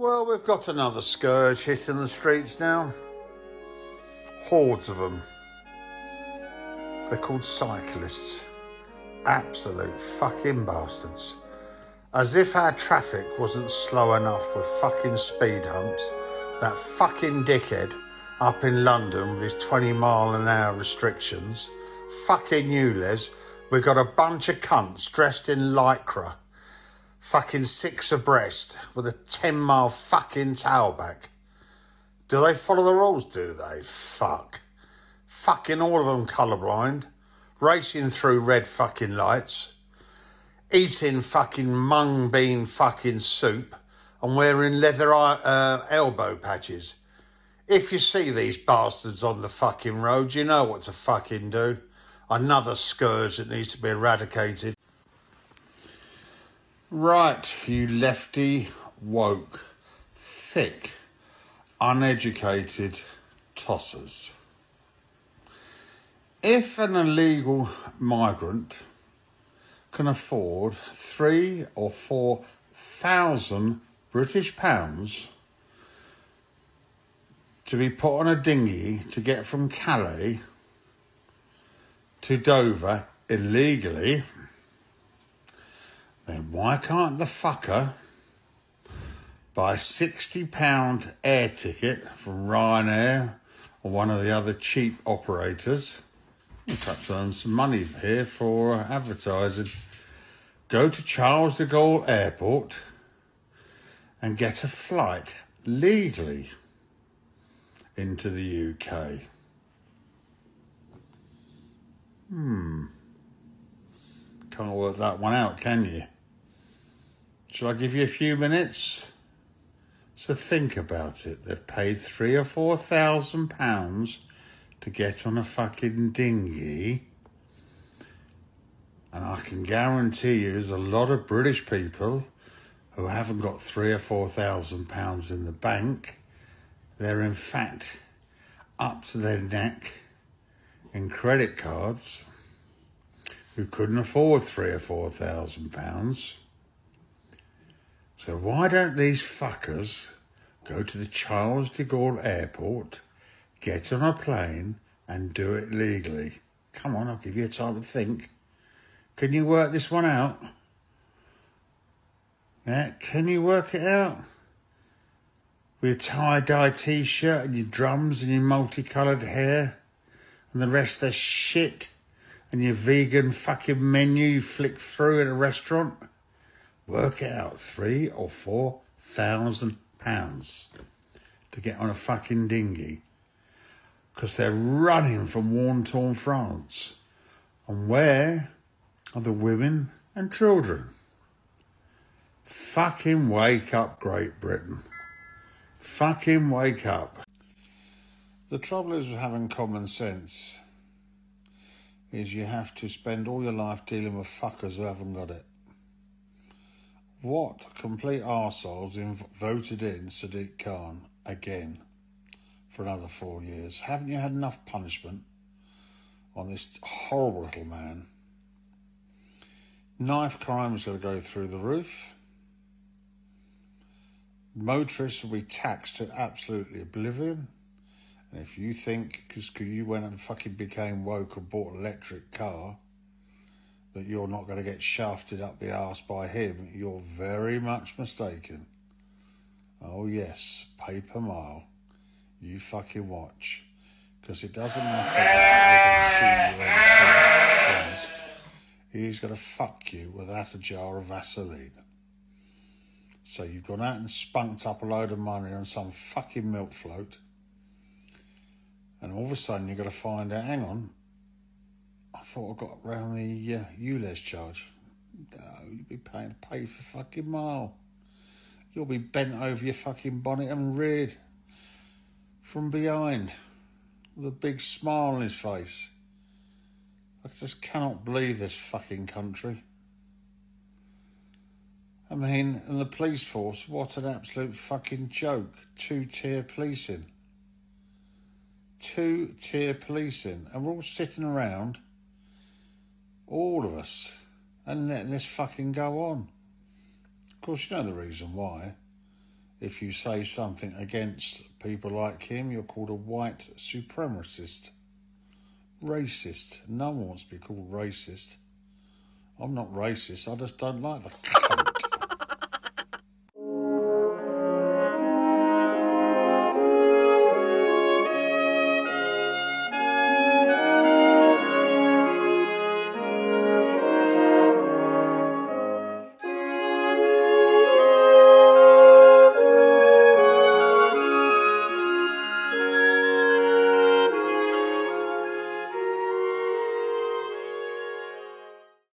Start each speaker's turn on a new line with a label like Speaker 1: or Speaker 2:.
Speaker 1: Well, we've got another scourge hitting the streets now. Hordes of them. They're called cyclists. Absolute fucking bastards. As if our traffic wasn't slow enough with fucking speed humps, that fucking dickhead up in London with his 20-mile-an-hour restrictions. Fucking you, Les. We got a bunch of cunts dressed in lycra. Fucking 6 abreast with a 10-mile fucking tailback. Do they follow the rules, do they? Fuck. Fucking all of them colourblind. Racing through red fucking lights. Eating fucking mung bean fucking soup. And wearing leather elbow patches. If you see these bastards on the fucking road, you know what to fucking do. Another scourge that needs to be eradicated. Right, you lefty, woke, thick, uneducated tossers. If an illegal migrant can afford 3,000 or 4,000 British pounds to be put on a dinghy to get from Calais to Dover illegally, then why can't the fucker buy a £60 air ticket from Ryanair or one of the other cheap operators? We'll perhaps earn some money here for advertising. Go to Charles de Gaulle Airport and get a flight legally into the UK. Can't work that one out, can you? Shall I give you a few minutes? So think about it. They've paid £3,000 or £4,000 to get on a fucking dinghy. And I can guarantee you there's a lot of British people who haven't got £3,000 or £4,000 in the bank. They're in fact up to their neck in credit cards, who couldn't afford £3,000 or £4,000. So why don't these fuckers go to the Charles de Gaulle Airport, get on a plane and do it legally? Come on, I'll give you time to think. Can you work this one out? Yeah, can you work it out? With your tie-dye t-shirt and your drums and your multicoloured hair and the rest of the shit and your vegan fucking menu you flick through in a restaurant? Work it out, £3,000 or £4,000 to get on a fucking dinghy because they're running from war-torn France. And where are the women and children? Fucking wake up, Great Britain. Fucking wake up. The trouble is with having common sense is you have to spend all your life dealing with fuckers who haven't got it. What complete arseholes voted in Sadiq Khan again for another 4 years? Haven't you had enough punishment on this horrible little man? Knife crime is going to go through the roof. Motorists will be taxed to absolutely oblivion. And if you think, because you went and fucking became woke and bought an electric car, that you're not going to get shafted up the arse by him, you're very much mistaken. Oh yes, paper mile. You fucking watch. Because it doesn't matter that they can see you on the Christ. He's going to fuck you without a jar of Vaseline. So you've gone out and spunked up a load of money on some fucking milk float. And all of a sudden you're going to find out, hang on, I thought I got round the ULEZ charge. No, you'll be paying to pay for fucking mile. You'll be bent over your fucking bonnet and reared from behind with a big smile on his face. I just cannot believe this fucking country. I mean, and the police force, what an absolute fucking joke. 2-tier policing. 2-tier policing. And we're all sitting around, all of us, and letting this fucking go on. Of course, you know the reason why. if you say something against people like him, you're called a white supremacist. Racist. No one wants to be called racist. I'm not racist, I just don't like the cunt.